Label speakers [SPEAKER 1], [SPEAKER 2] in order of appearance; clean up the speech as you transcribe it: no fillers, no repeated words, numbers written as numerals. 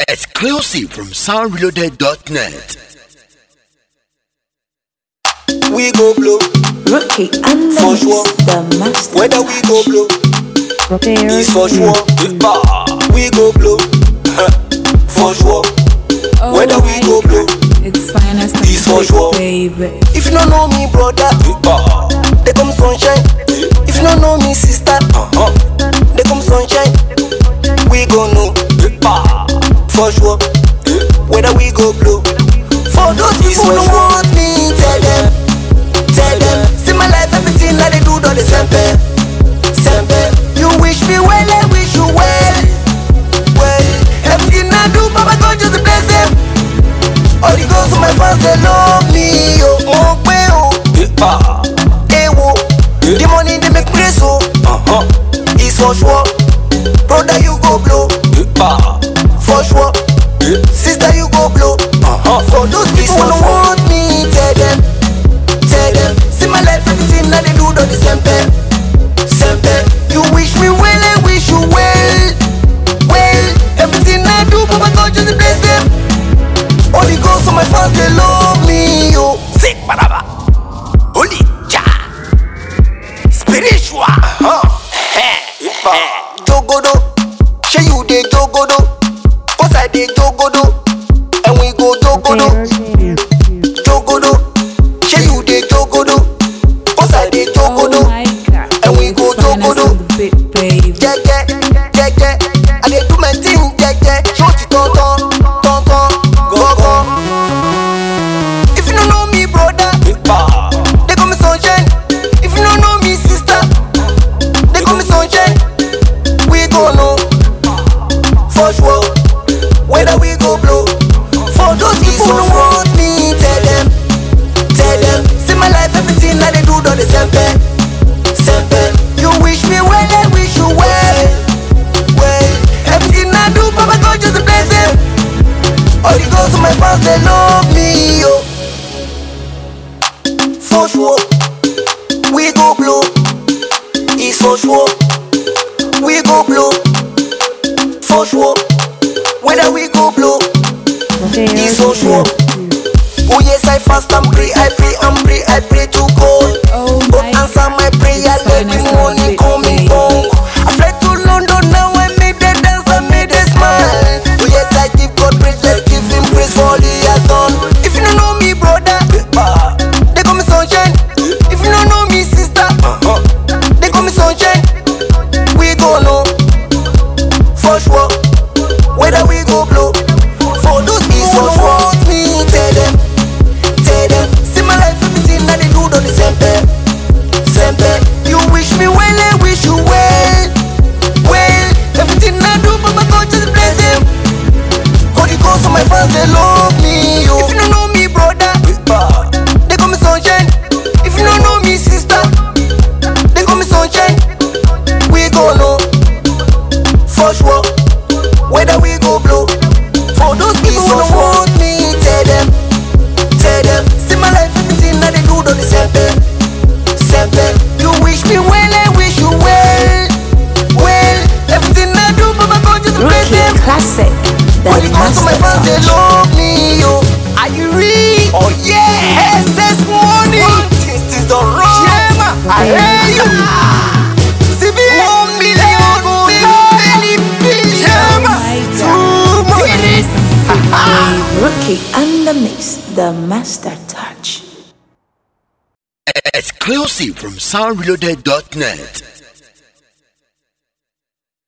[SPEAKER 1] Exclusive from soundreloaded.net.
[SPEAKER 2] We go blow.
[SPEAKER 3] Rookie and
[SPEAKER 2] For sure.
[SPEAKER 3] the master.
[SPEAKER 2] Whether we go blow,
[SPEAKER 3] Prepare
[SPEAKER 2] it's for sure. We go blow. For sure. Whether we go blow,
[SPEAKER 4] It's finest
[SPEAKER 2] it's for sure.
[SPEAKER 4] baby.
[SPEAKER 2] If you don't know me, brother, they come sunshine. If you don't know me, sister, they come sunshine. We go know. For sure. Whether we go blow. For those people who want me, tell them. See my life, everything that they do, do the sempe. You wish me well, I wish you well. Everything I do, Papa God just bless them. All the girls to my fans, they love me, yo. The money they make me so. It's for sure. Brother, you go blow. For sure. Sister, you go blow. For those people who want me, tell them. See my life, everything that they do, do the sempe. You wish me well, I wish you well. Everything I do, Papa God just bless them. All the girls on my fans, they love me, yo. Sick, baraba. Holy ja. Spiritual. Jogodo. Shey you dey jogodo. Cause I dey jogodo. And we go jogodo. Jogodo. Shey you dey jogodo. Cause I dey jogodo.
[SPEAKER 4] Oh my God.
[SPEAKER 2] And we go
[SPEAKER 4] It's finest
[SPEAKER 2] jogodo.
[SPEAKER 4] on the beat, baby.
[SPEAKER 2] Jeje. I dey do my thing, jeje. Short it ton. Go. If you don't know me, brother, they call me sunshine. If you don't know me, sister, they call me sunshine. We go know, for sure. Whether we go blow. For those people who want me, tell them. See my life, everything that they do, do the sempe. You wish me well, I wish you well. Everything I do, Papa God just bless them. All the girls on my fans, they love me, yo. For sure, we go blow. It's for sure, we go blow. For sure, whether we go blow, it's for sure. Oh yes, I fast and pray, I pray to God.
[SPEAKER 4] Oh
[SPEAKER 2] God
[SPEAKER 4] my
[SPEAKER 2] answer my prayer,
[SPEAKER 4] It's
[SPEAKER 2] let
[SPEAKER 4] finest
[SPEAKER 2] the
[SPEAKER 4] on the
[SPEAKER 2] money
[SPEAKER 4] beat,
[SPEAKER 2] coming
[SPEAKER 4] baby.
[SPEAKER 2] home. I fly to London, now I made the dance, I made the smile. Oh yes, I give God praise, let's give him praise for all he has done. If you don't know me, brother, they call me sunshine. If you don't know me, sister, they call me sunshine. We go know, for sure, whether we go blow. For those people who want me, tell them. See my life, everything that they do, do the sempe. You wish me well, I wish you well. Everything I do, Papa God just bless them. All the girls on my fans, they love me, yo. If you don't know me, brother, they call me sunshine. If you don't know me, sister, they call me sunshine. We go know, for sure, whether we go blow. For those people who don't want me, tell them. See my life, everything that they do, do the sempe. You wish me well, I wish you well. Everything I do, Papa God just bless
[SPEAKER 3] Rookie
[SPEAKER 2] them.
[SPEAKER 3] classic.
[SPEAKER 2] All the
[SPEAKER 3] The
[SPEAKER 2] girls on my
[SPEAKER 3] master
[SPEAKER 2] fans, they
[SPEAKER 3] touch.
[SPEAKER 2] love me, yo. Are you ready? Oh yeah, SS money. This is the wrong. I hear you. CB 1 million, billion.
[SPEAKER 4] my
[SPEAKER 2] Too much.
[SPEAKER 3] Rookie and the mix. The master touch.
[SPEAKER 1] Exclusive from soundreloaded.net.